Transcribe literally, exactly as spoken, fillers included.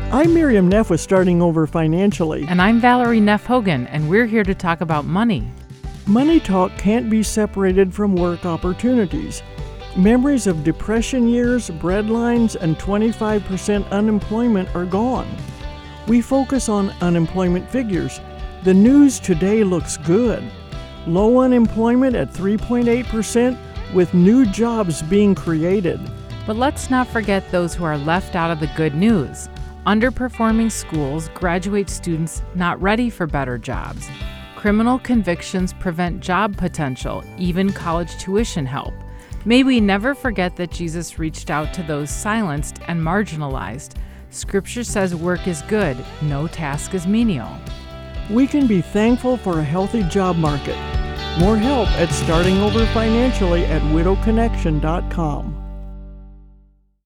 I'm Miriam Neff with Starting Over Financially. And I'm Valerie Neff Hogan, and we're here to talk about money. Money talk can't be separated from work opportunities. Memories of depression years, breadlines, and twenty-five percent unemployment are gone. We focus on unemployment figures. The news today looks good. Low unemployment at three point eight percent with new jobs being created. But let's not forget those who are left out of the good news. Underperforming schools graduate students not ready for better jobs. Criminal convictions prevent job potential, even college tuition help. May we never forget that Jesus reached out to those silenced and marginalized. Scripture says work is good, no task is menial. We can be thankful for a healthy job market. More help at Starting Over Financially at widow connection dot com.